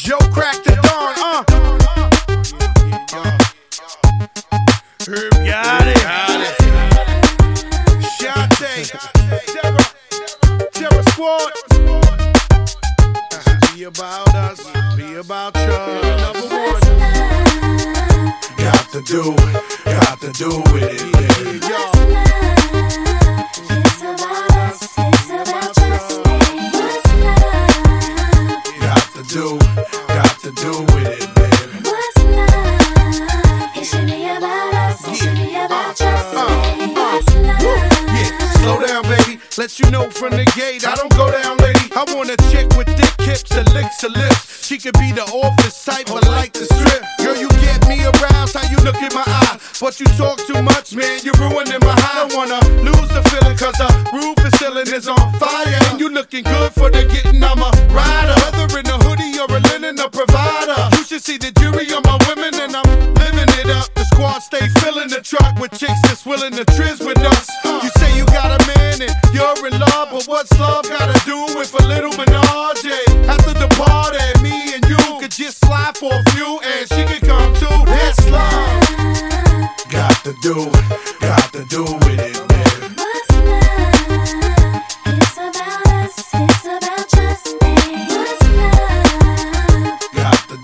Joe cracked the dawn, Herb got it. Shante, Terror Squad. Be about us, be about you. Number one. Got to do with it, yeah. It's about us, it's about just me. What's love? Got to do with it, baby. What's love? It should be about us, it should be about just me. What's love? Yeah, slow down, baby. Let you know from the gate, I don't go down, lady. I want a chick with thick hips that licks her lips. She could be the office type, but like the strip. Girl, you get me aroused, how you look in my eye. But you talk too much, man, you're ruining my high. I don't wanna lose the feeling, cause the roof is ceiling is on fire. And you looking good for the getting, I'm a rider. Whether in a hoodie or a linen, a provider. You should see the jury on my women, and I'm living it up. The squad stay filling the truck with chicks that's willing to trizz with us. You say you got a man and you're in love, but what's love gotta do with a little menage? After the party, me and you could just slide for a few, and she could come too. That's love. Got to do with it, baby. What's love? It's about us, it's about just me. What's love? Got to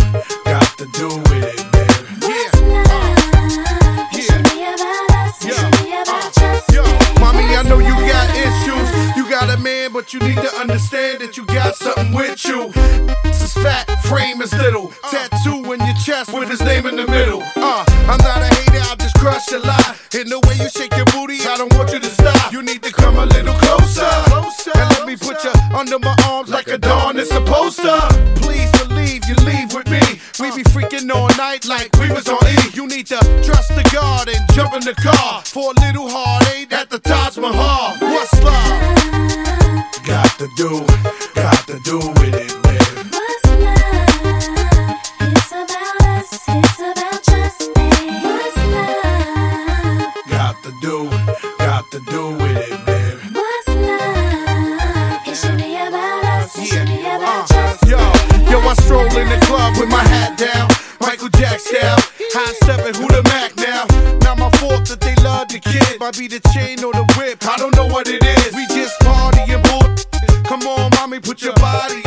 do with it, baby. What's love? It should be about us, it should be about just me. Mommy, I know you got issues. You got a man, but you need to understand that you got something with you. This is fat, frame is little. Tattoo in your chest with his name in the middle. I'm not a hater, I'll just crush a lie. In the way you shake your booty, I don't want you to stop. You need to come a little closer. And let me put you under my arms like a dawn is supposed to. Please believe you leave with me. We be freaking all night like we was on E. You need to trust the God and jump in the car for a little heartache at the Taj Mahal. What's love? Got to do with it, baby. What's love? It's about us, it's about just me. What's love? Got to do with it, baby. What's love? It should be about us, it should be about just me. Yo, I stroll in the club with my hat down, Michael Jack style, high stepping, who the Mac now? Not my fault that they love the kid. Might be the chain or the whip, I don't know what it is. We just party and bull. Come on, mommy, put your body